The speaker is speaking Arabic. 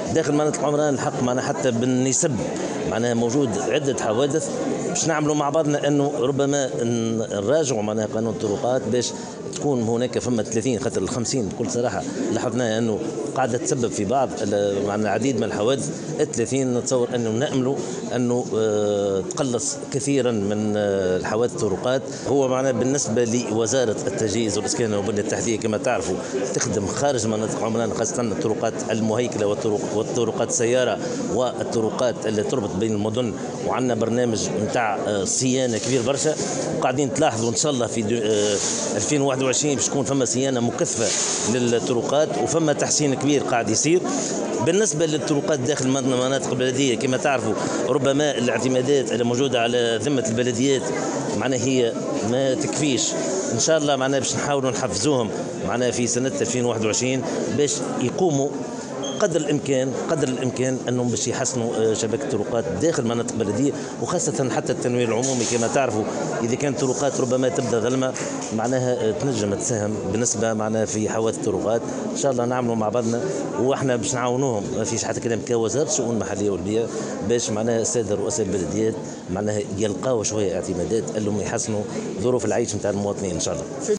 داخل مناطق عمران الحق معناها حتى بالنسب معناها موجود عدة حوادث. باش نعملوا مع بعضنا انه ربما نراجعوا معناها قانون الطرقات باش تكون هناك فما 30 خاطر ال 50 بكل صراحه لاحظنا انه قاعده تسبب في بعض معنا العديد من الحوادث. ال 30 نتصور انه ناملوا انه تقلص كثيرا من الحوادث الطرقات. هو معنا بالنسبه لوزاره التجهيز والاسكان والبنيه التحتيه كما تعرفوا تخدم خارج مناطق عمران خاصه الطرقات المهيكله والطرقات السياره والطرقات اللي تربط بين المدن، وعندنا برنامج نتاع صيانه كبير برشا. قاعدين تلاحظوا ان شاء الله في 2021 باش تكون فما صيانه مكثفه للطرقات وفما تحسين كبير قاعد يصير. بالنسبه للطرقات داخل المناطق البلديه كما تعرفوا ربما الاعتمادات اللي موجوده على ذمه البلديات معناها هي ما تكفيش. ان شاء الله معناها باش نحاولوا نحفزوهم معناها في سنه 2021 باش يقوموا قدر الامكان انهم باش يحسنوا شبكه الطرقات داخل مناطق بلديه، وخاصه حتى التنوير العمومي كما تعرفوا اذا كانت طرقات ربما تبدا ظلمه معناها تنجم تساهم بالنسبه معناها في حوادث الطرقات. ان شاء الله نعملوا مع بعضنا واحنا باش نعاونوهم، ما فيش حتى كلام كوزاره الشؤون المحليه والبيئه باش معناها الساده رؤساء البلديات معناها يلقاو شويه اعتمادات اللي يحسنوا ظروف العيش نتاع المواطنين ان شاء الله.